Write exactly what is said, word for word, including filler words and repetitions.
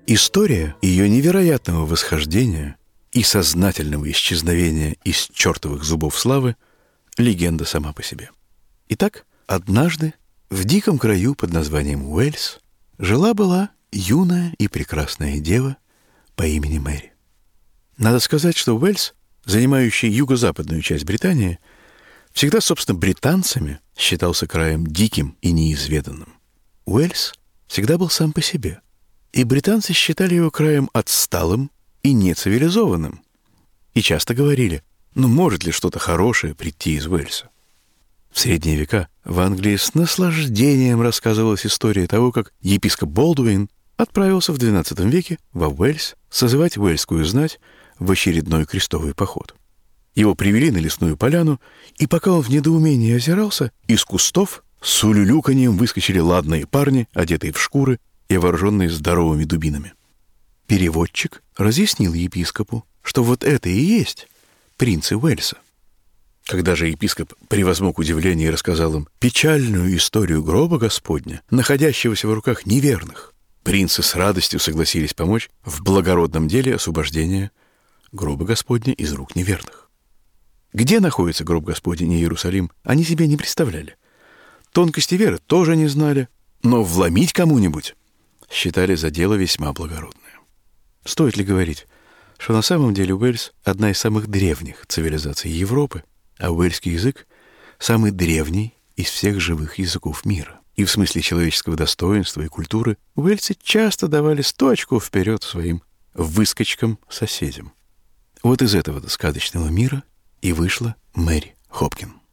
История ее невероятного восхождения и сознательного исчезновения из чертовых зубов славы — легенда сама по себе. Итак, однажды в диком краю под названием Уэльс жила-была юная и прекрасная дева по имени Мэри. Надо сказать, что Уэльс, занимающий юго-западную часть Британии, всегда, собственно, британцами считался краем диким и неизведанным. Уэльс всегда был сам по себе, и британцы считали его краем отсталым и нецивилизованным. И часто говорили, ну может ли что-то хорошее прийти из Уэльса? В средние века в Англии с наслаждением рассказывалась история того, как епископ Болдуин отправился в двенадцатом веке во Уэльс созывать уэльскую знать в очередной крестовый поход. Его привели на лесную поляну, и пока он в недоумении озирался, из кустов с улюлюканьем выскочили ладные парни, одетые в шкуры и вооруженные здоровыми дубинами. Переводчик разъяснил епископу, что вот это и есть принцы Уэльса. Когда же епископ превозмог удивление и рассказал им печальную историю гроба Господня, находящегося в руках неверных, принцы с радостью согласились помочь в благородном деле освобождения гроба Господня из рук неверных. Где находится гроб Господень и Иерусалим, они себе не представляли. Тонкости веры тоже не знали, но вломить кому-нибудь считали за дело весьма благородное. Стоит ли говорить, что на самом деле Уэльс — одна из самых древних цивилизаций Европы, а уэльский язык — самый древний из всех живых языков мира. И в смысле человеческого достоинства и культуры уэльцы часто давали сто очков вперед своим выскочкам-соседям. Вот из этого сказочного мира и вышла Мэри Хопкин.